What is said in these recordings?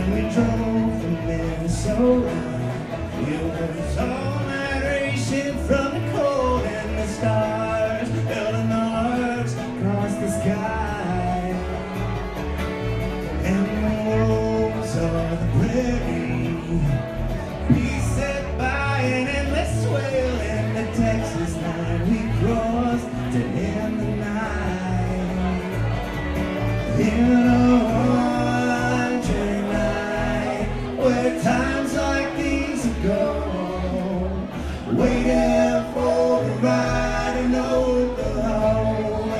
when we drove from Minnesota. It was all night racing from the cold, and the stars held an arcs across the sky. And the wolves of the prairie, we sat by an endless swale in the Texas night. We crossed to end the night in a wintry night, where times like these ago, waiting for the ride in Oklahoma.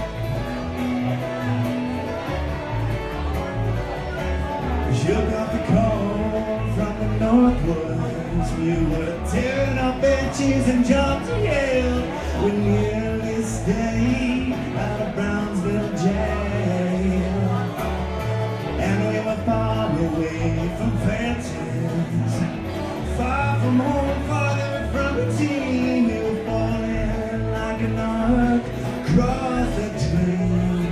You got the call from the Northwoods. We were tearing up benches and jumped to hell. We nearly stayed out of Brownsville jail, and we were far away from fences, far from home, farther from the team. We were falling like an arc across the dream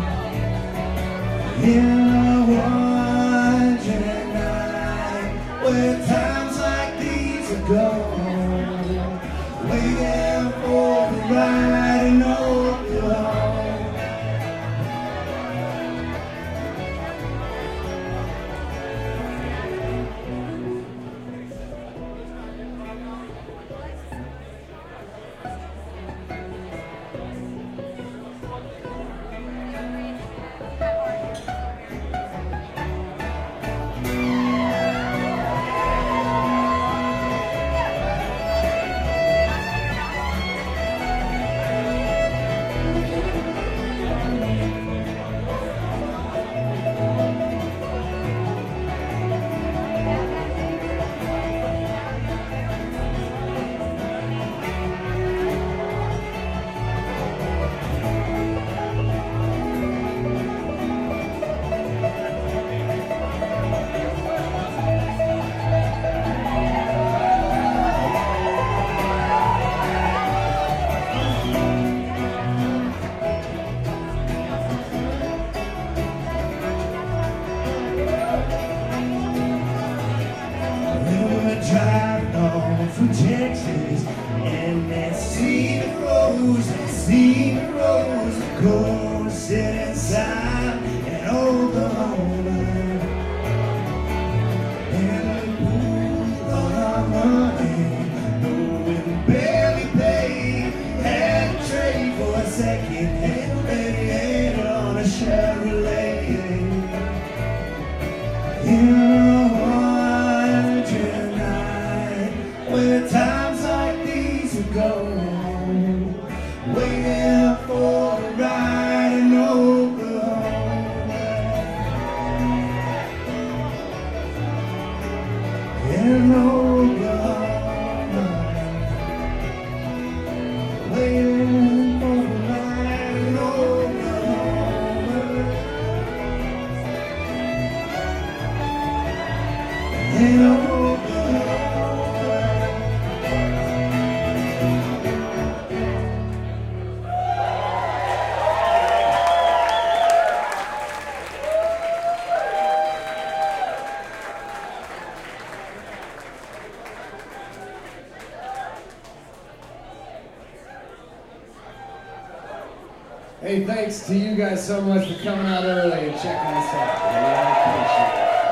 in a wintry night, where times like these ago, waiting for the ride in Oklahoma. Driving on from Texas, and that cedar rose, go sit inside in Oklahoma, and we pooled all our money, though we barely paid, had to trade for a second-hand radiator on a Chevrolet. Where times like these ago, waiting for the ride in Oklahoma. In Oklahoma, waiting for the ride in Oklahoma. In Oklahoma. Hey, thanks to you guys so much for coming out early and checking us out. I really appreciate it.